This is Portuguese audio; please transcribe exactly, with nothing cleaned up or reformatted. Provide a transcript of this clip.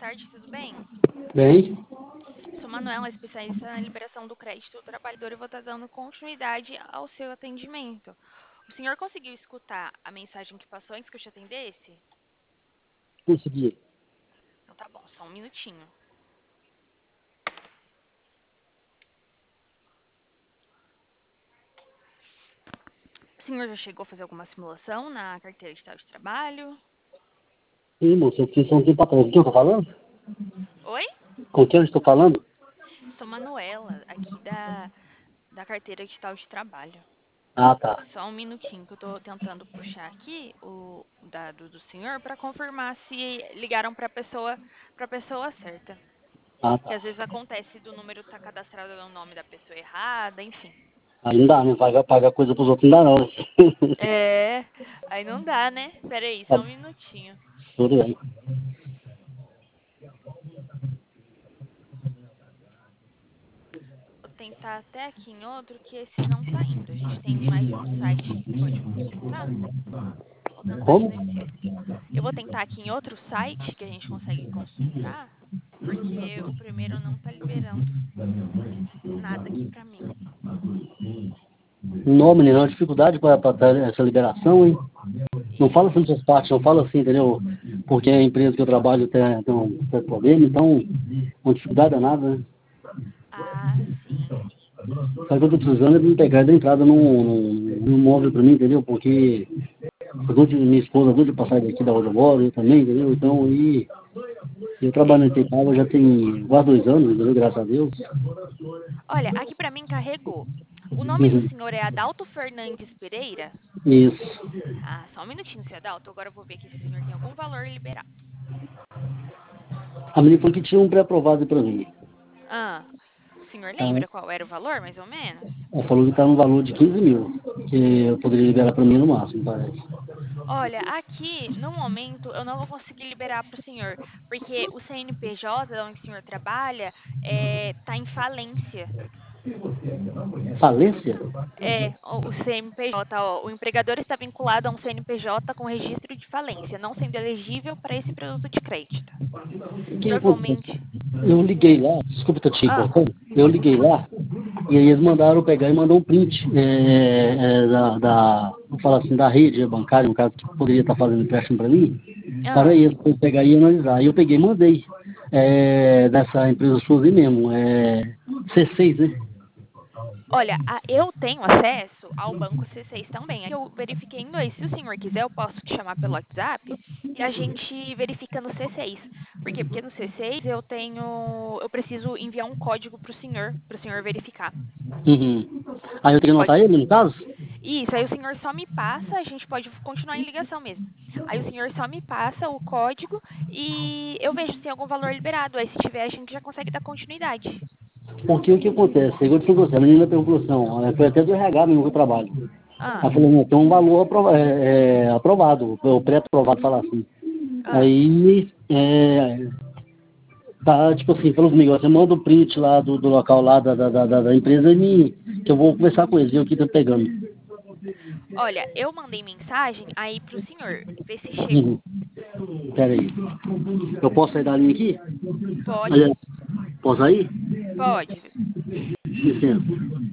tarde, tudo bem? Bem, Sou Manuela, especialista na liberação do crédito do trabalhador e vou estar dando continuidade ao seu atendimento. O senhor conseguiu escutar a mensagem que passou antes que eu te atendesse? consegui. Então tá bom, só um minutinho. O senhor já chegou a fazer alguma simulação na carteira de estado de trabalho? Sim, moça, eu fiz há um tempo atrás. Com quem eu tô falando? Oi? Com quem eu estou falando? Sou Manuela, aqui da, da carteira de estado de trabalho. Ah, tá. Só um minutinho que eu tô tentando puxar aqui o dado do senhor para confirmar se ligaram para a pessoa, para pessoa certa. Ah, Que tá. às vezes acontece do número estar cadastrado no nome da pessoa errada, enfim. Aí não dá, né? Pagar, pagar coisa pros outros não dá, não. É, aí não dá, né? Pera aí, Tá, só um minutinho. tudo bem. Vou tentar até aqui em outro que esse não tá indo. A gente tem mais de um site que pode consultar. Vou tentar aqui Como? nesse. Eu vou tentar aqui em outro site que a gente consegue consultar, porque o primeiro não tá liberando nada aqui pra mim. Não, menino, é uma dificuldade para dar essa liberação, hein? Não fala assim Isso. dessas partes, não fala assim, entendeu? Porque a empresa que eu trabalho tem, tem, um, tem problema, então, uma dificuldade danada, né? Ah, sim. Só que eu tô precisando é de me pegar e dar entrada num, num, num imóvel pra mim, entendeu? Porque eu dou de, minha esposa dou de passar daqui da onde eu moro, eu também, entendeu? Então, e eu trabalho Sim. na Itaipa já tem quase dois anos, entendeu? Graças a Deus. Olha, aqui pra mim carregou. O nome do Uhum. senhor é Adalto Fernandes Pereira? Isso. Ah, só um minutinho, seu Adalto. Agora eu vou ver aqui se o senhor tem algum valor liberado. A menina falou que tinha um pré-aprovado pra mim. Ah, o senhor Tá? lembra qual era o valor, mais ou menos? Ela falou que tá no valor de quinze mil, que eu poderia liberar pra mim no máximo, parece. Olha, aqui, no momento, eu não vou conseguir liberar para o senhor, porque o C N P J, onde o senhor trabalha, está em falência. Falência? É, o o C N P J, ó, o empregador está vinculado a um C N P J com registro de falência, não sendo elegível para esse produto de crédito. O que acontece? Normalmente. Eu liguei lá, desculpa estar te Ah, cortando, eu liguei lá, e aí eles mandaram pegar e mandar um print é, é, da, da, vamos falar assim, da rede bancária, no caso, que poderia estar fazendo empréstimo para mim, para ah. eles pra eu pegar e analisar. Aí eu peguei e mandei é, dessa empresa sua aí mesmo, é, C seis, né? Olha, a- eu tenho acesso ao banco C seis também. Aqui eu verifiquei em dois. Se o senhor quiser, eu posso te chamar pelo WhatsApp e a gente verifica no C seis. Por quê? Porque no C seis eu tenho, eu preciso enviar um código para o senhor, para o senhor verificar. Uhum. Aí eu tenho que anotar Pode. ele, no caso? Isso, aí o senhor só me passa, a gente pode continuar em ligação mesmo. Aí o senhor só me passa o código e eu vejo se tem algum valor liberado. Aí se tiver, a gente já consegue dar continuidade. Porque o que acontece? Igual eu disse a você, a menina perguntou assim, ó, foi até do R H mesmo que eu trabalho. Ah, Ela falou, não, tem um valor aprova- é, é, aprovado, o pré-aprovado, falar assim. ah. Aí, é, tá, tipo assim, falou comigo, ó, você manda o print lá do, do local lá da, da, da, da empresa e me, que eu vou conversar com eles, ver o que tá pegando. Olha, eu mandei mensagem aí pro senhor, ver se Uhum. chegou. Pera aí. Eu posso sair da linha aqui? Pode? Aliás, posso sair? Pode. Licença.